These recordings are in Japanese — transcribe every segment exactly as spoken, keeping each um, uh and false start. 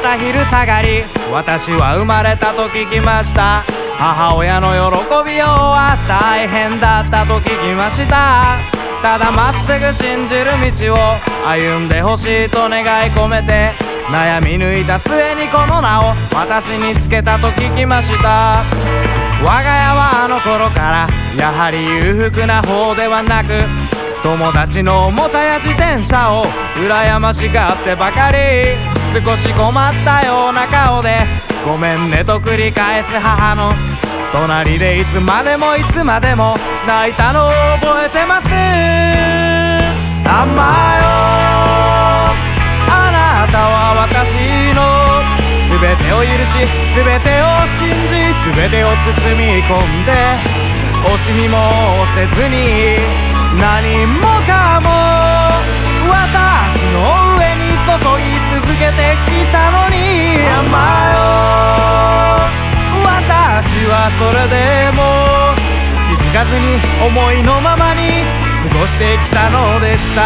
た昼下がり、私は生まれたと聞きました。母親の喜びようは大変だったと聞きました。ただまっすぐ信じる道を歩んでほしいと願い込めて、悩み抜いた末にこの名を私につけたと聞きました。我が家はあの頃からやはり裕福な方ではなく、友達のおもちゃや自転車を羨ましがってばかり、少し困ったような顔でごめんねと繰り返す母の隣で、いつまでもいつまでも泣いたのを覚えてます。アンマよ、あなたは私の全てを許し、全てを信じ、全てを包み込んで、惜しみもせずに何もかも私の上に注ぎ続けてきたのに、アンマよ、私はそれでも気づかずに思いのままに過ごしてきたのでした。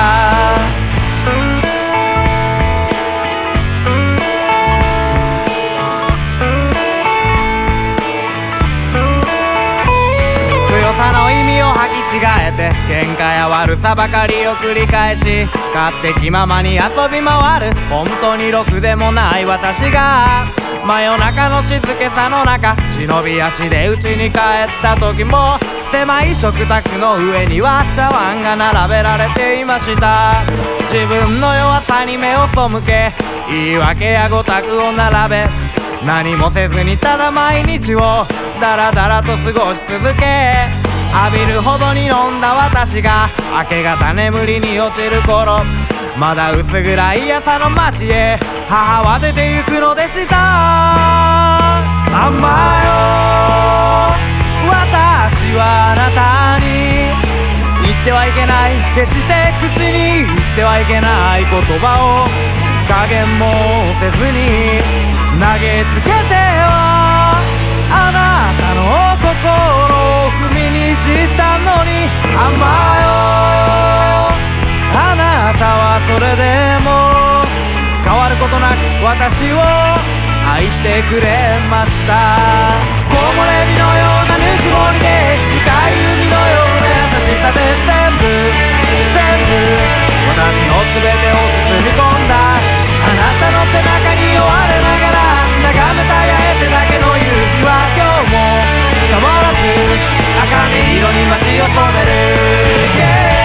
強さの意味を履き違えて喧嘩や悪さばかりを繰り返し、勝手気ままに遊び回る本当にろくでもない私が、真夜中の静けさの中忍び足で家に帰った時も、狭い食卓の上には茶碗が並べられていました。自分の弱さに目を背け、言い訳やごたくを並べ、何もせずにただ毎日をダラダラと過ごし続け、浴びるほどに飲んだ私が明け方眠りに落ちる頃、まだ薄暗い朝の街へ母は出て行くのでした。アンマよ、私はあなたに言ってはいけない、決して口にしてはいけない言葉を加減もせずに投げつけては、あなたの心を踏みにじったのに、アンマよ、あなたはそれでも変わることなく私を愛してくれました。木漏れ日のようなぬくもりで、深い海のような優しさで、全部全部私の全てを包み込んだ、あなたの背中に追われながら眺めた八重手だけの夕日は今日も変わらず茜色に街を染める、yeah!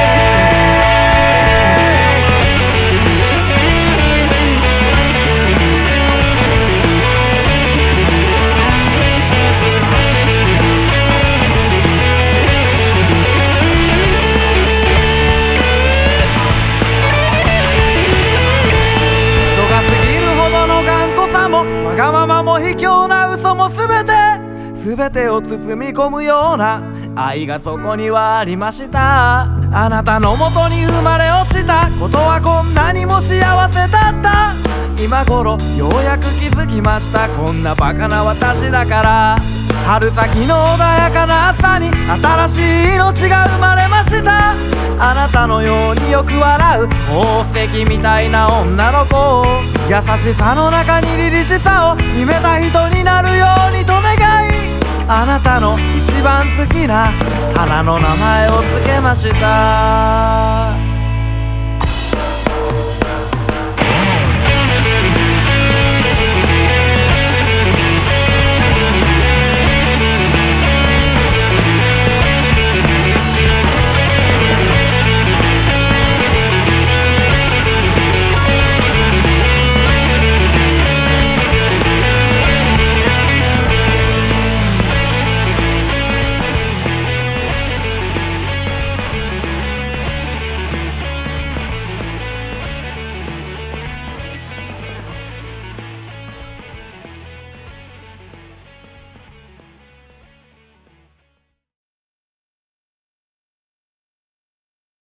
わがままも卑怯な嘘もすべて全てを包み込むような愛がそこにはありました。あなたの元に生まれ落ちたことはこんなにも幸せだった。今頃ようやく気づきました、こんなバカな私だから。春先の穏やかな朝に新しい命が生まれました。あなたのようによく笑う宝石みたいな女の子を、優しさの中に凛々しさを秘めた人になるようにと願い、あなたの一番好きな花の名前をつけました。